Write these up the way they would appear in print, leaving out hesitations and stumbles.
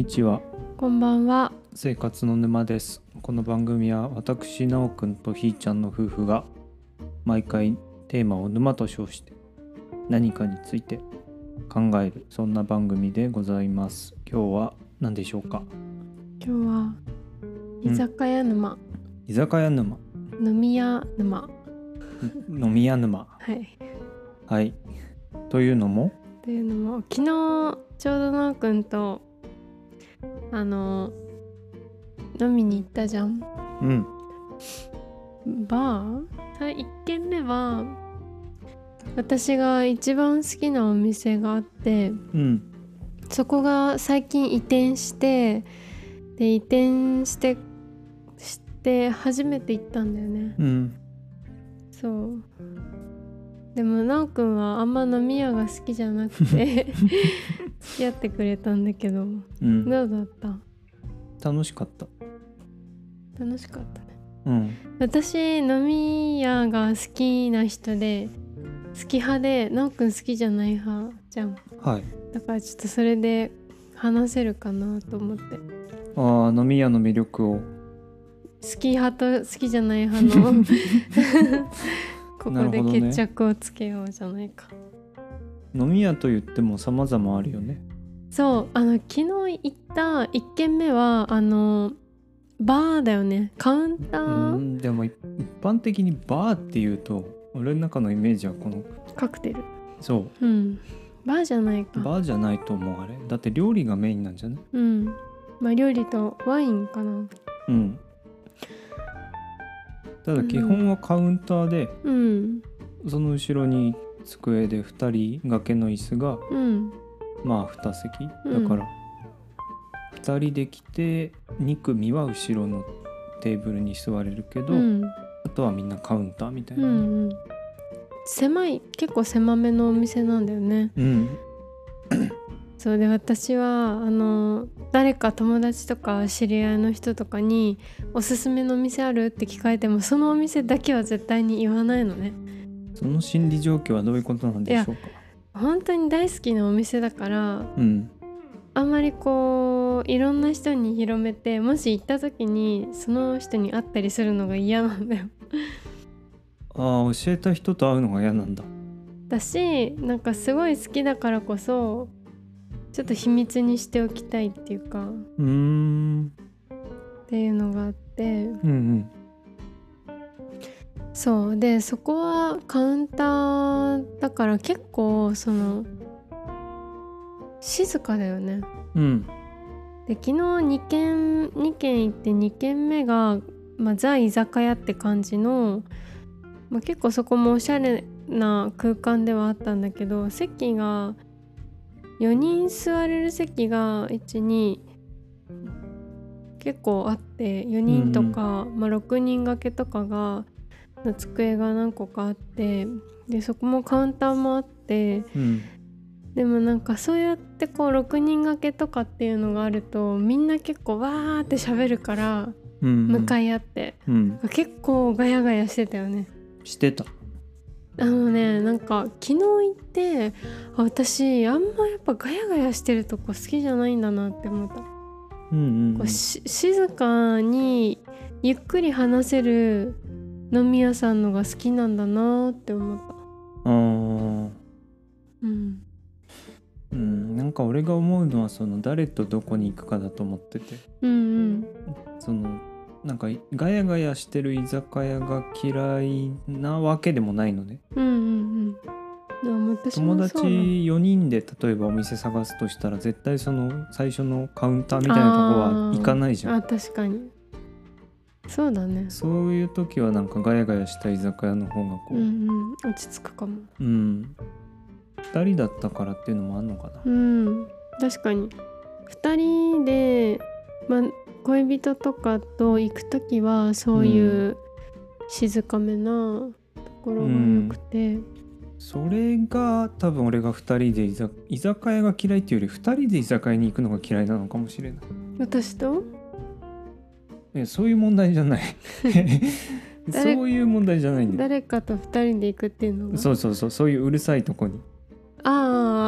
ちは。 こんばんは。 生活の沼です。この番組は私なおくんとひーちゃんの夫婦が毎回テーマを沼と称して何かについて考える、そんな番組でございます。今日は何でしょうか？ 今日は居酒屋沼、 居酒屋沼、 飲み屋沼飲み屋沼。 はいはい。というのも昨日ちょうどなおくんと飲みに行ったじゃん。バー1軒目は私が一番好きなお店があって、そこが最近移転して、で移転して初めて行ったんだよね。そうでもなおくんはあんま飲み屋が好きじゃなくて付き合ってくれたんだけど、どうだった？ 楽しかった。 楽しかったね。私飲み屋が好きな人で好き派で、なおくん好きじゃない派じゃん。 はい。 だからちょっとそれで話せるかなと思って。 飲み屋の魅力を好き派と好きじゃない派のここで決着をつけようじゃないか。 飲み屋と言っても様々あるよね。 そう昨日行った1軒目はバーだよね。カウンター。 でも一般的にバーっていうと俺の中のイメージはこのカクテル。 そう、 バーじゃないか。 バーじゃないと思う。あれだって料理がメインなんじゃない？ まあ料理とワインかな。 ただ基本はカウンターで、その後ろに机で2人掛けの椅子が、まあ2席だから、2人で来て2組は後ろのテーブルに座れるけど、あとはみんなカウンターみたいな、 狭い、結構狭めのお店なんだよね。そうで、私は誰か友達とか知り合いの人とかにおすすめのお店あるって聞かれても、そのお店だけは絶対に言わないのね。 その心理状況はどういうことなんでしょうか？ 本当に大好きなお店だから、あんまりこういろんな人に広めて、もし行った時にその人に会ったりするのが嫌なんだよ教えた人と会うのが嫌なんだ。 だし、なんかすごい好きだからこそちょっと秘密にしておきたいっていうか、っていうのがあって、そうで、そこはカウンターだから結構静かだよね。で昨日2軒行って、2軒目が、ザ居酒屋って感じの、結構そこもおしゃれな空間ではあったんだけど、席が4人座れる席が1、2結構あって、4人とか、6人掛けとかがの机が何個かあって、でそこもカウンターもあって、でもなんかそうやってこう6人掛けとかっていうのがあると、みんな結構わーって喋るから、向かい合って、結構ガヤガヤしてたよね。 してた。 なんか昨日行って、私あんまやっぱガヤガヤしてるとこ好きじゃないんだなって思った。こう静かにゆっくり話せる飲み屋さんのが好きなんだなって思った。 なんか俺が思うのは誰とどこに行くかだと思ってて、なんかガヤガヤしてる居酒屋が嫌いなわけでもないのね。友達4人で例えばお店探すとしたら、絶対その最初のカウンターみたいなとこは行かないじゃん。 確かにそうだね。 そういう時はなんかガヤガヤした居酒屋の方がこう、 落ち着くかも。 2人だったからっていうのもあんのかな。 確かに2人で、恋人とかと行くときはそういう静かめなところが良くて、 それが多分俺が2人で居酒屋が嫌いっていうより2人で居酒屋に行くのが嫌いなのかもしれない。 私と？ そういう問題じゃないそういう問題じゃないんだよ。 誰かと2人で行くっていうのが、 そういううるさいとこに。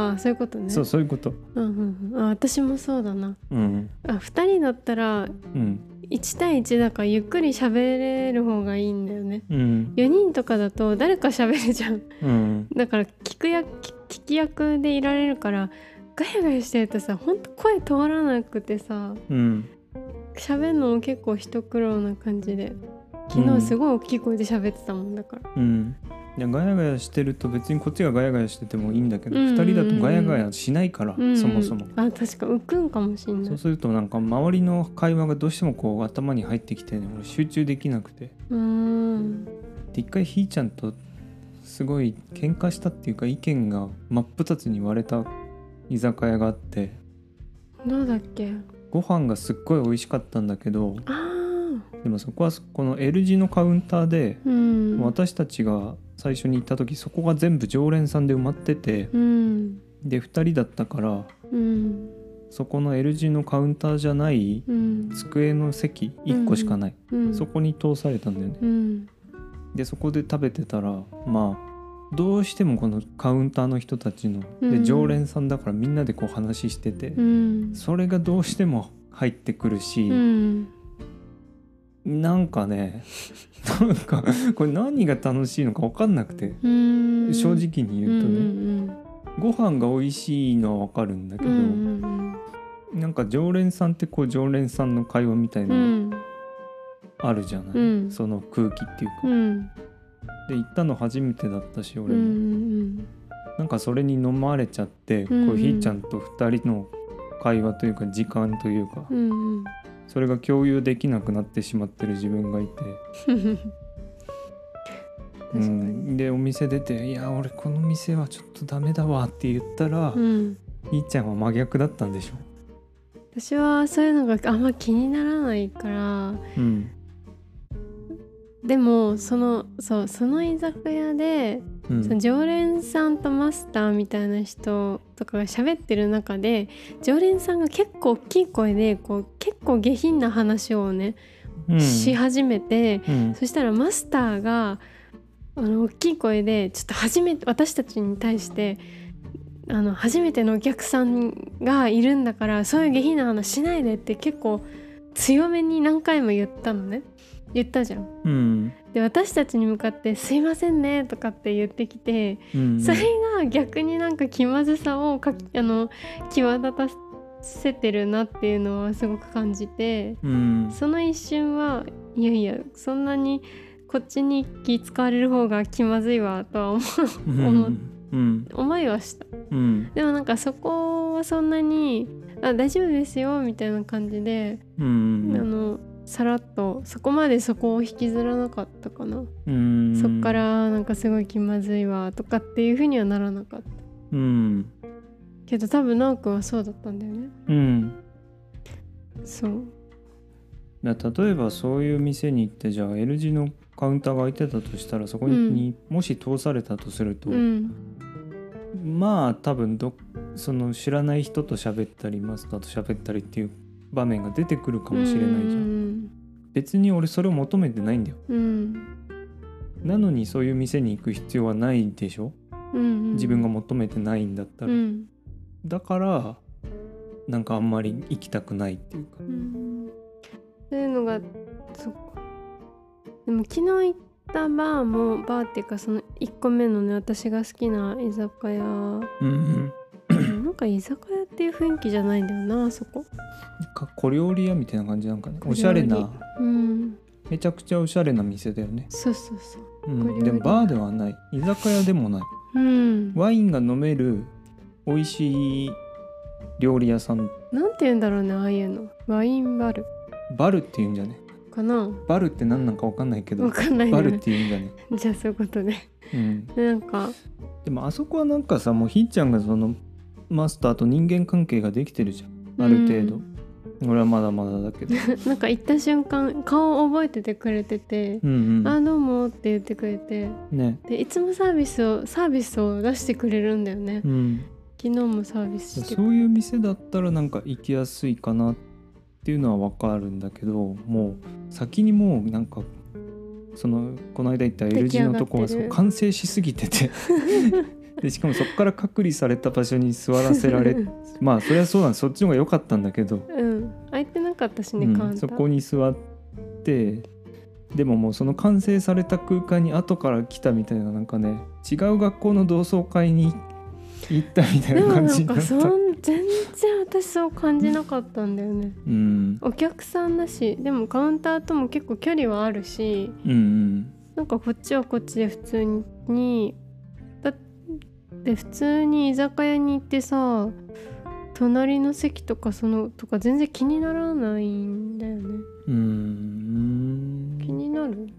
あそういうことね。 そういうこと。 私もそうだな。2人だったら1対1だからゆっくり喋れる方がいいんだよね。4人とかだと誰か喋るじゃん。だから聞き役でいられるから、ガヤガヤしてるとさ、ほんと声通らなくてさ、喋るのも結構一苦労な感じで、昨日すごい大きい声で喋ってたもんだから。 いやガヤガヤしてると別にこっちがガヤガヤしててもいいんだけど、2人だとガヤガヤしないから、そもそも。 確か浮くんかもしんない。 そうするとなんか周りの会話がどうしてもこう頭に入ってきてね、俺集中できなくて。で一回ひーちゃんとすごい喧嘩したっていうか、意見が真っ二つに割れた居酒屋があって。 どうだっけ。 ご飯がすっごい美味しかったんだけど、でもそこはこの L 字のカウンターで、私たちが最初に行った時そこが全部常連さんで埋まってて、で2人だったから、そこの L 字のカウンターじゃない机の席1個しかない、そこに通されたんだよね。でそこで食べてたら、まあどうしてもこのカウンターの人たちので常連さんだからみんなでこう話してて、それがどうしても入ってくるし、なんかね、なんかこれ何が楽しいのか分かんなくて、正直に言うとね、ご飯が美味しいのは分かるんだけど、なんか常連さんってこう常連さんの会話みたいなのあるじゃない、その空気っていうか、で行ったの初めてだったし俺も、なんかそれに飲まれちゃって、こうひーちゃんと2人の会話というか時間というか、それが共有できなくなってしまってる自分がいてでお店出て、いや俺この店はちょっとダメだわって言ったら、ひーちゃんは真逆だったんでしょ。 私はそういうのがあんま気にならないから、でもその居酒屋で、その常連さんとマスターみたいな人とかが喋ってる中で、常連さんが結構大きい声でこう結構下品な話をね、し始めて、そしたらマスターが大きい声でちょっと私たちに対して初めてのお客さんがいるんだからそういう下品な話しないでって結構強めに何回も言ったじゃん、で私たちに向かってすいませんねとかって言ってきて、それが逆になんか気まずさを際立たせてるなっていうのはすごく感じて、その一瞬はいやそんなにこっちに気使われる方が気まずいわとは思いはした、でもなんかそこはそんなに大丈夫ですよみたいな感じで、さらっとそこまでそこを引きずらなかったかな。そっからなんかすごい気まずいわとかっていう風にはならなかった、けど多分なおくんはそうだったんだよね。そう例えばそういう店に行って、じゃあ L 字のカウンターが空いてたとしたら、そこにもし通されたとすると、まあ多分その知らない人と喋ったりマスターと喋ったりっていう場面が出てくるかもしれないじゃん。別に俺それを求めてないんだよ、なのにそういう店に行く必要はないでしょ、自分が求めてないんだったら、だからなんかあんまり行きたくないっていうか、 そういうのがそっか。でも昨日行ったバーっていうかその1個目のね、私が好きな居酒屋、なんか居酒屋っていう雰囲気じゃないんだよな、あそこ。 小料理屋みたいな感じなんかね、おしゃれな、めちゃくちゃおしゃれな店だよね。 そう、 でもバーではない、居酒屋でもない、ワインが飲める美味しい料理屋さん。 なんて言うんだろうね、ああいうの。ワインバルって言うんじゃねかな。 バルって何なんか分かんないけど、 分かんないね、 バルって言うんじゃねじゃあそういうことね。なんかでもあそこはなんかさ、もうひーちゃんがそのマスターと人間関係ができてるじゃん、ある程度、俺はまだまだだけどなんか行った瞬間顔を覚えててくれてて、あどうもって言ってくれて、でいつもサービスを出してくれるんだよね、昨日もサービスして。 そういう店だったらなんか行きやすいかなっていうのは分かるんだけど、もう先にもうなんかこの間行った L 字のとこは完成しすぎててでしかもそこから隔離された場所に座らせられまあそれはそうなん、そっちの方が良かったんだけど、 空いてなかったしね、カウンター。 そこに座って、でももうその完成された空間に後から来たみたいな、なんかね、違う学校の同窓会に行ったみたいな感じになった。 でもなんか全然私そう感じなかったんだよね、お客さんだし、でもカウンターとも結構距離はあるし、なんかこっちはこっちで普通にだって普通に居酒屋に行ってさ、隣の席とかとか全然気にならないんだよね。気になる？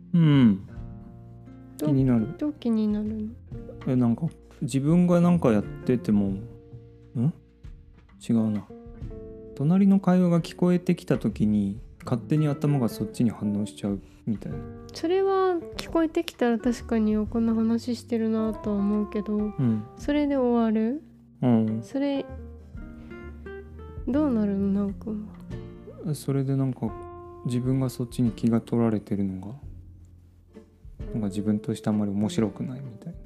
気になる。 どう気になるの？ なんか自分がなんかやってても違うな、隣の会話が聞こえてきた時に勝手に頭がそっちに反応しちゃうみたいな。 それは聞こえてきたら確かにこんな話してるなとは思うけど、それで終わる？それどうなるの？なんかそれでなんか自分がそっちに気が取られてるのがなんか自分としてあんまり面白くないみたいな。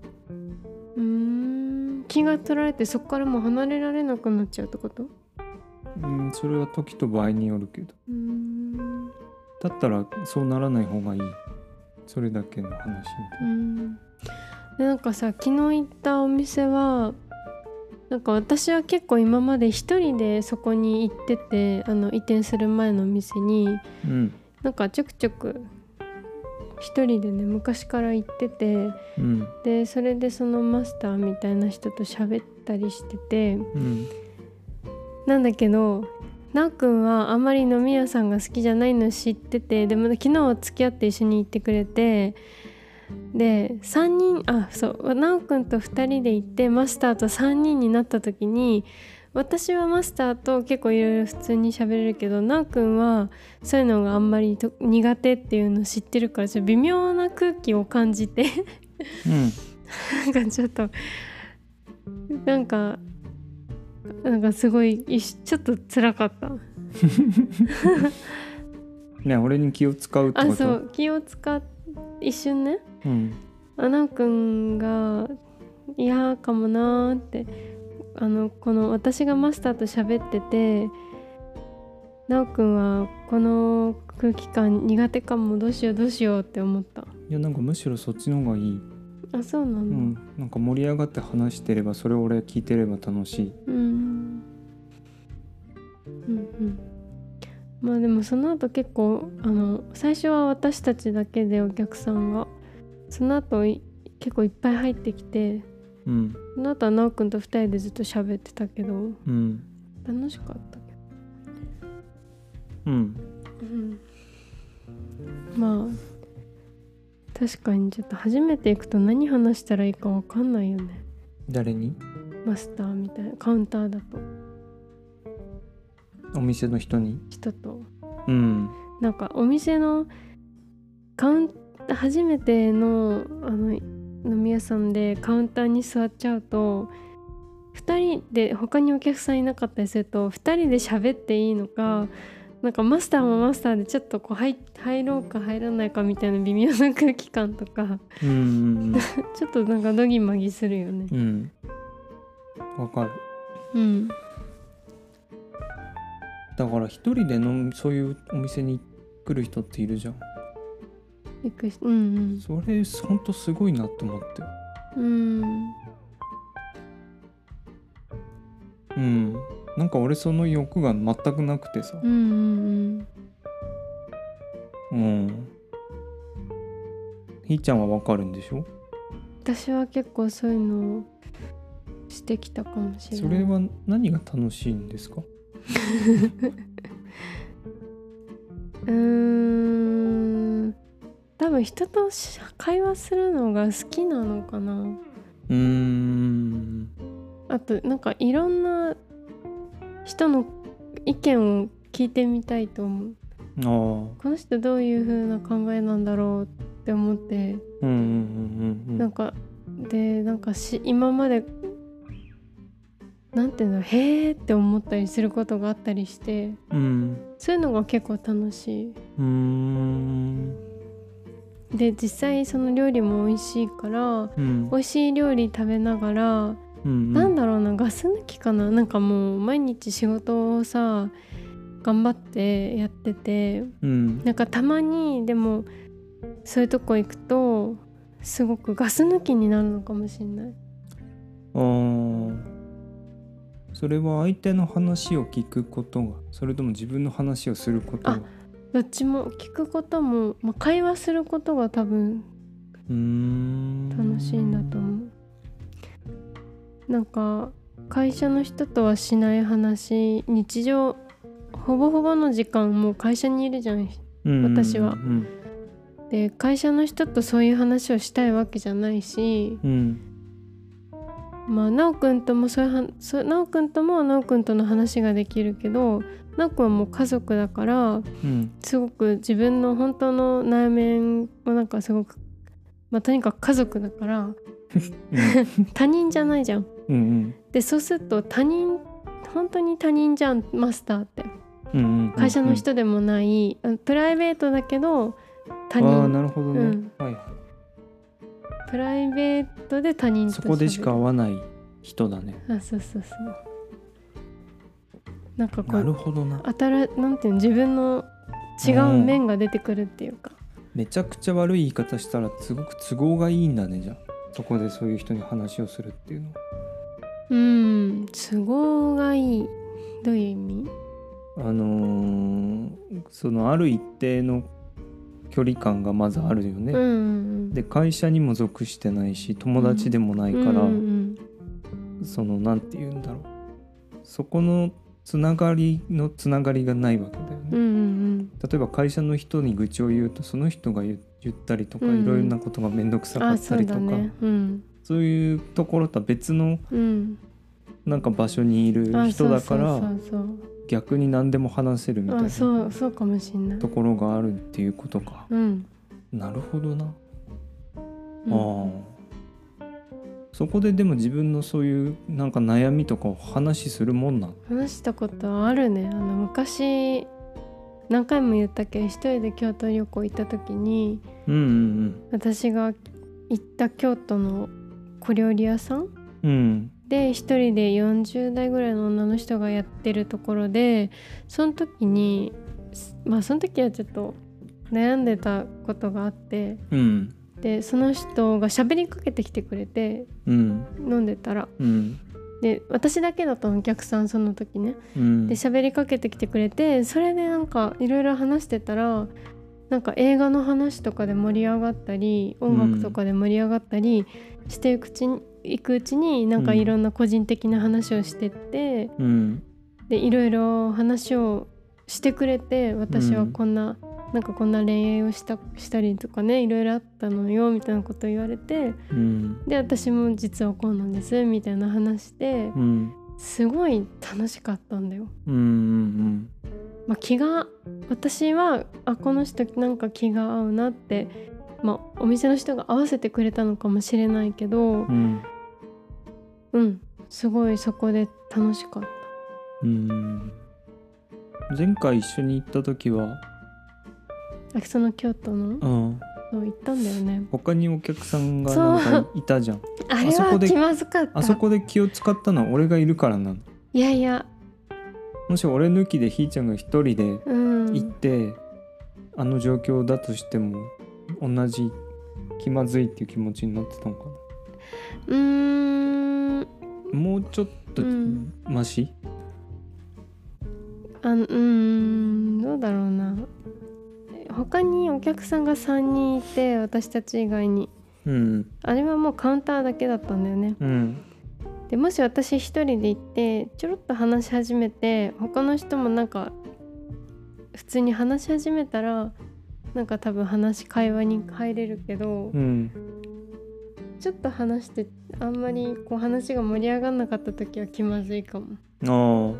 気が取られてそこからもう離れられなくなっちゃうってこと？ それは時と場合によるけど、だったらそうならない方がいい、それだけの話みたいな。 でなんかさ、昨日行ったお店はなんか私は結構今まで一人でそこに行ってて、移転する前のお店に、なんかちょくちょく一人でね昔から行ってて、でそれでそのマスターみたいな人と喋ったりしてて、なんだけどなおくんはあんまり飲み屋さんが好きじゃないの知ってて、でも昨日は付き合って一緒に行ってくれて、で3人なおくんと2人で行ってマスターと3人になった時に、私はマスターと結構いろいろ普通に喋れるけど、なおくんはそういうのがあんまり苦手っていうのを知ってるから、ちょっと微妙な空気を感じてなんかちょっとなんかすごいちょっと辛かったね、俺に気を使うってこと？ そう気を使っ一瞬ね、なおくんが嫌かもなーって、この私がマスターと喋ってて、なおくんはこの空気感苦手かも、どうしようって思った。 いやなんかむしろそっちの方がいい。 そうなの？ なんか盛り上がって話してればそれを俺聞いてれば楽しい。 まあでもその後結構最初は私たちだけでお客さんが、その後結構いっぱい入ってきて、その後はなおくんと2人でずっと喋ってたけど、楽しかったけど、まあ確かにちょっと初めて行くと何話したらいいか分かんないよね。 誰に？ マスターみたいな、カウンターだとお店の人と、なんかお店の初めての飲み屋さんでカウンターに座っちゃうと、2人で他にお客さんいなかったりすると2人で喋っていいのか、なんかマスターもマスターでちょっとこう入ろうか入らないかみたいな微妙な空気感とかちょっとなんかドギマギするよね。 わかる。だから一人でそういうお店に来る人っているじゃん。それほんとすごいなと思って。なんか俺その欲が全くなくてさ。ひーちゃんはわかるんでしょ？ 私は結構そういうのをしてきたかもしれない。 それは何が楽しいんですか？ 多分人と会話するのが好きなのかな。あとなんかいろんな人の意見を聞いてみたいと思う。この人どういう風な考えなんだろうって思って、なんか今までなんていうの、へーって思ったりすることがあったりして、そういうのが結構楽しい。 で実際その料理も美味しいから、美味しい料理食べながら、なんだろうな、ガス抜きかな、なんかもう毎日仕事をさ頑張ってやってて、なんかたまにでもそういうとこ行くとすごくガス抜きになるのかもしれない。 それは相手の話を聞くことが、それとも自分の話をすることが？ どっちも。聞くことも、会話することが多分楽しいんだと思う。なんか会社の人とはしない話、日常ほぼほぼの時間もう会社にいるじゃん、私は。で会社の人とそういう話をしたいわけじゃないし、なおくんともなおくんともなおくんとの話ができるけど、なおくんはもう家族だから、すごく自分の本当の内面をなんかすごく、とにかく家族だから他人じゃないじゃん、でそうすると本当に他人じゃんマスターって、会社の人でもないプライベートだけど他人。 なるほどね、 プライベートで他人とそこでしか会わない人だね。 そうなんかこう、 なるほどな。 なんていうの、自分の違う面が出てくるっていうか、 めちゃくちゃ悪い言い方したらすごく都合がいいんだね。じゃあそこでそういう人に話をするっていうのは。 都合がいい。どういう意味？ そのある一定の距離感がまずあるよね、で会社にも属してないし友達でもないから、そのなんて言うんだろう、そこのつながりがないわけだよね、例えば会社の人に愚痴を言うとその人が言ったりとか、いろいろなことがめんどくさかったりとか、そういうところとは別の、なんか場所にいる人だから逆に何でも話せるみたいなそうかもしんないところがあるっていうことか、なるほどな、そこででも自分のそういうなんか悩みとかを話するもんなの？ 話したことあるね。昔何回も言ったけど一人で京都旅行行った時に、私が行った京都の小料理屋さん、で一人で40代ぐらいの女の人がやってるところで、その時にその時はちょっと悩んでたことがあって、でその人が喋りかけてきてくれて、飲んでたら、で私だけだったの、お客さんその時ね、で喋りかけてきてくれて、それでなんかいろいろ話してたら、なんか映画の話とかで盛り上がったり音楽とかで盛り上がったりしていくうちになんかいろんな個人的な話をしてって、でいろいろ話をしてくれて、私はなんかこんな恋愛をしたりとかね、いろいろあったのよみたいなこと言われて、で私も実はこうなんですみたいな話で、すごい楽しかったんだよ。私はこの人なんか気が合うなって、お店の人が合わせてくれたのかもしれないけど、すごいそこで楽しかった。 前回一緒に行った時はその京都の、そう行ったんだよね。 他にお客さんがなんかいたじゃん。 あれは気まずかった。 あそこで気を使ったのは俺がいるからなの。 いやいや、 もし俺抜きでひーちゃんが一人で行って、あの状況だとしても同じ気まずいっていう気持ちになってたのかな。もうちょっとマシ？ どうだろうな。他にお客さんが3人いて、私たち以外に、あれはもうカウンターだけだったんだよね、でもし私一人で行ってちょろっと話し始めて、他の人もなんか普通に話し始めたらなんか多分会話に入れるけど、ちょっと話してあんまりこう話が盛り上がんなかった時は気まずいかも。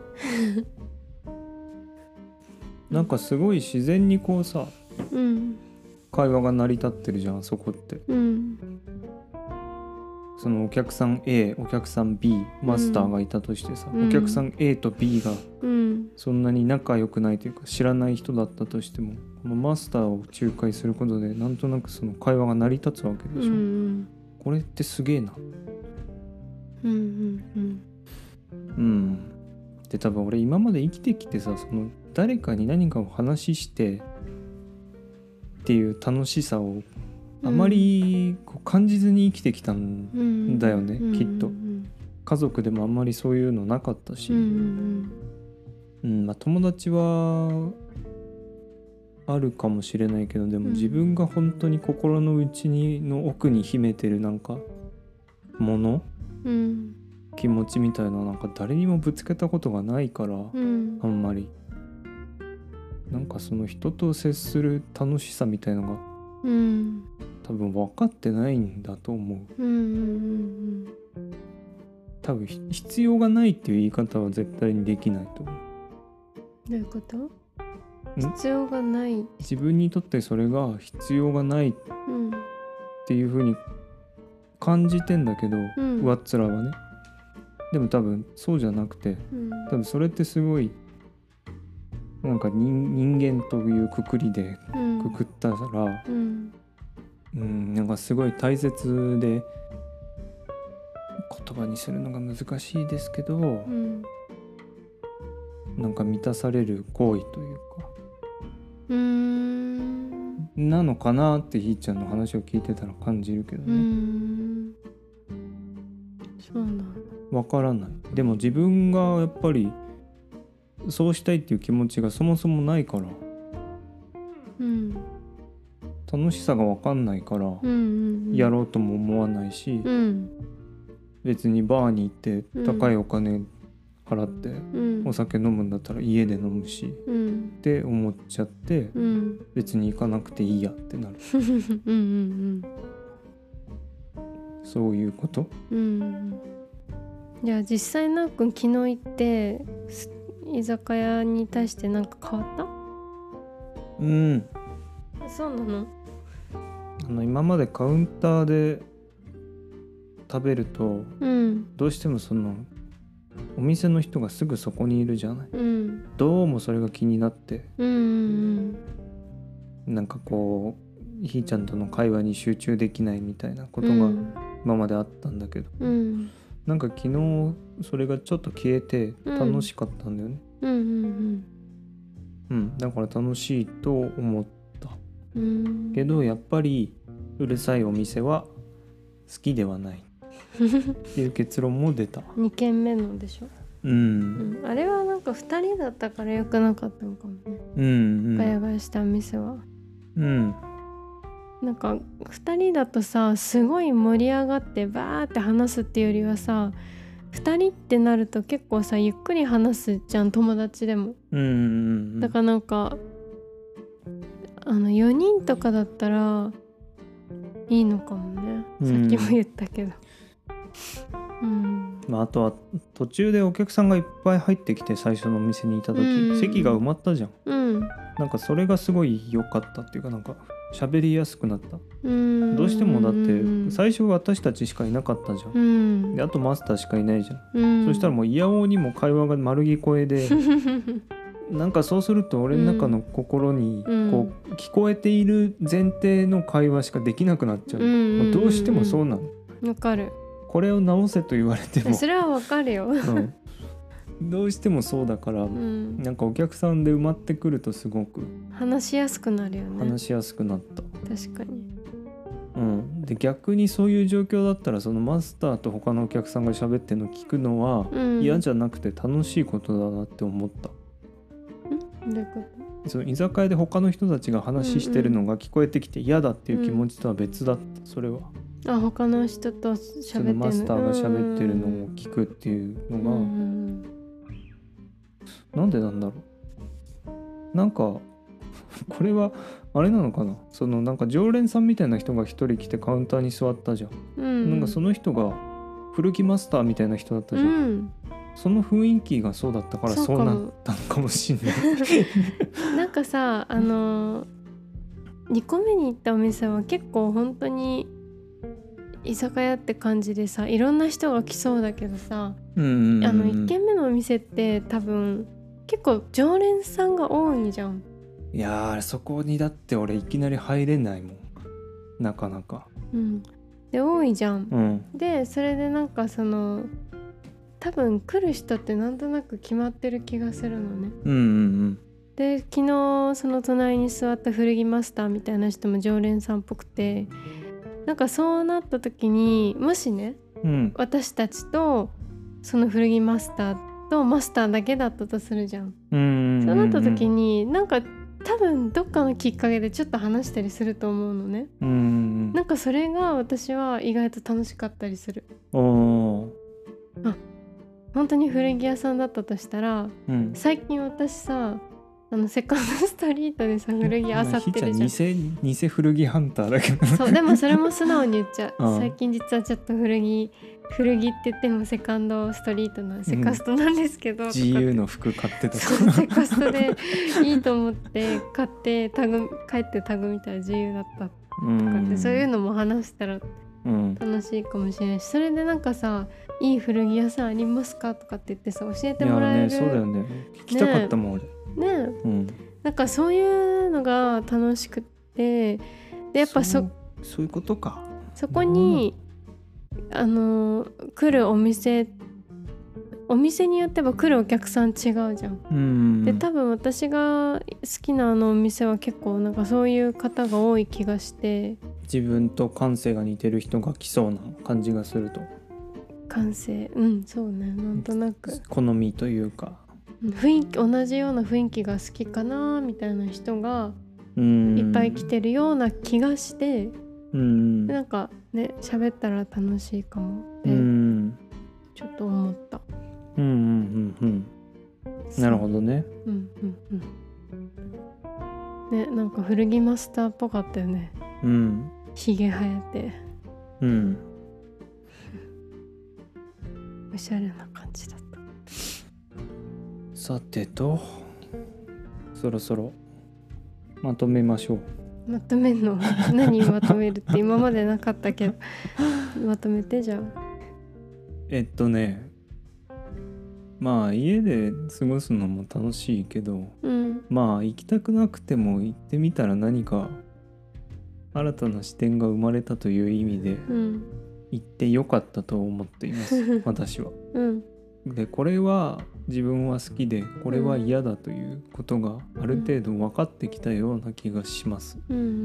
なんかすごい自然にこうさ、会話が成り立ってるじゃん、そこって、そのお客さん A、お客さん B、マスターがいたとしてさ、お客さん A と B がそんなに仲良くないというか知らない人だったとしても、このマスターを仲介することでなんとなくその会話が成り立つわけでしょ、うんうん、これってすげえな。 うんうんうんうん。で多分俺今まで生きてきてさ、その誰かに何かを話してっていう楽しさをあまりこう感じずに生きてきたんだよね、うん、きっと。家族でもあんまりそういうのなかったし、うんまあ、友達はあるかもしれないけど、でも自分が本当に心の内の奥に秘めてるなんかもの、うん、気持ちみたいな、なんか誰にもぶつけたことがないから、うん、あんまりなんかその人と接する楽しさみたいのが、うん、多分分かってないんだと思う、うんうんうん、多分必要がないっていう言い方は絶対にできないと思う。 どういうこと？必要がない、 自分にとってそれが必要がないっていう風に感じてんだけど、うん、上っ面はね。でも多分そうじゃなくて、うん、多分それってすごいなんか人間というくくりでくくったら、うんうん、なんかすごい大切で言葉にするのが難しいですけど、うん、なんか満たされる行為というかなのかなってひーちゃんの話を聞いてたら感じるけどね。 そうなんだ。 わからない。でも自分がやっぱりそうしたいっていう気持ちがそもそもないから、うん、楽しさがわかんないから、やろうとも思わないし、うん、別にバーに行って高いお金払ってお酒飲むんだったら家で飲むし、うん、って思っちゃって、うん、別に行かなくていいやってなるうんうん、うん、そういうこと、うん、 じゃあ実際なっくん昨日行って居酒屋に対して何か変わった？ うん。 そうなの？ 今までカウンターで食べると、うん、どうしてもそのお店の人がすぐそこにいるじゃない、うん、どうもそれが気になって、うんうんうん、なんかこうひーちゃんとの会話に集中できないみたいなことが今まであったんだけど、うん、なんか昨日それがちょっと消えて楽しかったんだよね、うんうんうんうん、だから楽しいと思った、うん、けどやっぱりうるさいお店は好きではないっていう結論も出た。 2軒目のでしょ、うんうん、あれはなんか2人だったから良くなかったのかもね、うんうん、ガヤガヤしたお店は、うん、なんか2人だとさすごい盛り上がってバーって話すっていうよりはさ、2人ってなると結構さゆっくり話すじゃん、友達でも、うんうんうん、だからなんか4人とかだったらいいのかもね、さっきも言ったけど、 うんまあ、あとは途中でお客さんがいっぱい入ってきて最初のお店にいた時、うん、席が埋まったじゃん、うん、なんかそれがすごい良かったっていうか、なんか喋りやすくなった、うん、どうしてもだって最初私たちしかいなかったじゃん、うん、であとマスターしかいないじゃん、うん、そしたらもういやおうにも会話が丸聞こえでなんかそうすると俺の中の心にこう聞こえている前提の会話しかできなくなっちゃう、もうどうしてもそうなの。 わかる。 これを直せと言われてもそれはわかるよ、うん、 どうしてもそうだから、うん、なんかお客さんで埋まってくるとすごく話しやすくなるよね。 話しやすくなった。 確かに、 うん、で逆にそういう状況だったらそのマスターと他のお客さんが喋ってるの聞くのは嫌じゃなくて楽しいことだなって思った、 どういうこと？ その居酒屋で他の人たちが話してるのが聞こえてきて嫌だっていう気持ちとは別だった、それは。 あ、他の人と喋ってるそのマスターが喋ってるのを聞くっていうのが、なんでなんだろう。なんかこれはあれなのかな、そのなんか常連さんみたいな人が一人来てカウンターに座ったじゃん、なんかその人が古着マスターみたいな人だったじゃん、その雰囲気がそうだったからそうなったのかもしれないなんかさ、2個目に行ったお店は結構本当に居酒屋って感じでさ、いろんな人が来そうだけどさ、1軒目のお店って多分結構常連さんが多いじゃん。 いやー、そこにだって俺いきなり入れないもん、なかなか。 で多いじゃん。でそれでなんかその多分来る人ってなんとなく決まってる気がするのね。で昨日その隣に座った古着マスターみたいな人も常連さんっぽくて、なんかそうなった時にもしね、私たちとその古着マスターとマスターだけだったとするじゃん。そうなった時になんか多分どっかのきっかけでちょっと話したりすると思うのね。なんかそれが私は意外と楽しかったりする。本当に古着屋さんだったとしたら、最近私さセカンドストリートでさ古着漁ってるじゃん。 偽古着ハンターだけどそう、でもそれも素直に言っちゃう。最近実はちょっと古着って言ってもセカンドストリートのセカストなんですけど、 GU の服買ってたそうセカストでいいと思って買って帰ってタグ見たら GU だったとかって、そういうのも話したら楽しいかもしれないし、それでなんかさ、いい古着屋さんありますかとかって言ってさ教えてもらえる。 そうだよね、聞きたかったもん俺なんかそういうのが楽しくて、でやっぱそういうことか。 そこに来るお店によっては来るお客さん違うじゃん。で多分私が好きなお店は結構なんかそういう方が多い気がして、 自分と感性が似てる人が来そうな感じがすると。 感性、そうね、なんとなく好みというか雰囲気、同じような雰囲気が好きかなみたいな人がいっぱい来てるような気がして、なんかね喋ったら楽しいかもってちょっと思った。 なるほどね。 ね、なんか古着マスターっぽかったよね。ひげ生えておしゃれな感じだった。 さてと、そろそろまとめましょう。 まとめんの？何まとめるって今までなかったけどまとめて。じゃあまあ家で過ごすのも楽しいけど、まあ行きたくなくても行ってみたら何か新たな視点が生まれたという意味で、行ってよかったと思っています私は。でこれは自分は好きでこれは嫌だということがある程度分かってきたような気がします。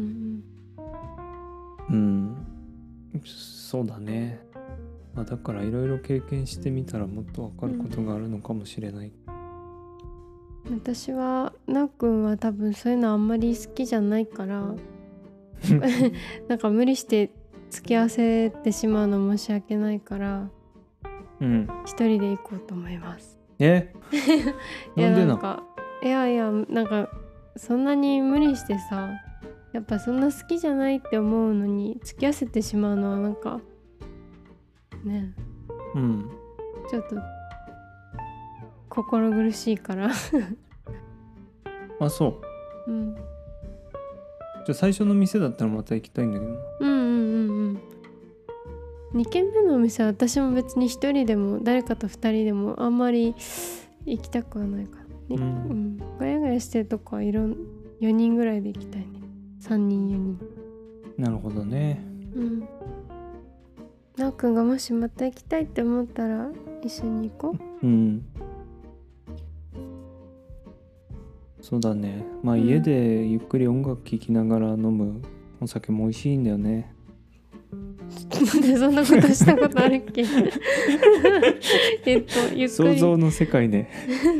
そうだね。だからいろいろ経験してみたらもっと分かることがあるのかもしれない。 私はなっくんは多分そういうのあんまり好きじゃないからなんか無理して付き合わせてしまうの申し訳ないから、一人で行こうと思います。 なんでな？ いやなんかそんなに無理してさ、やっぱそんな好きじゃないって思うのに付き合わせてしまうのはなんかね、ちょっと心苦しいからあ、そう。じゃあ最初の店だったらまた行きたいんだけど。 2軒目のお店は私も別に1人でも誰かと2人でもあんまり行きたくはないから、ガヤガヤしてるとこは4人ぐらいで行きたいね。3人4人。 なるほどね。 なおくんがもしまた行きたいって思ったら一緒に行こう。 そうだね。まあ家でゆっくり音楽聴きながら飲むお酒も美味しいんだよね。 なんでそんなことしたことあるっけゆっくり想像の世界で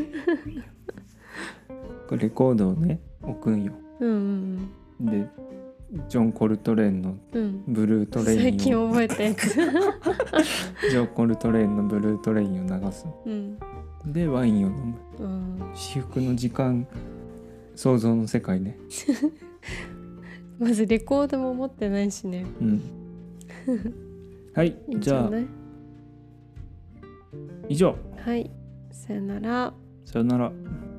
レコードをね置くんよ。でジョン・コルトレーンのブルートレインを、 最近覚えたやつジョン・コルトレーンのブルートレインを流す、でワインを飲む、至福の時間、想像の世界ねまずレコードも持ってないしね。 はい、じゃあ以上。 はい、さよなら。 さよなら。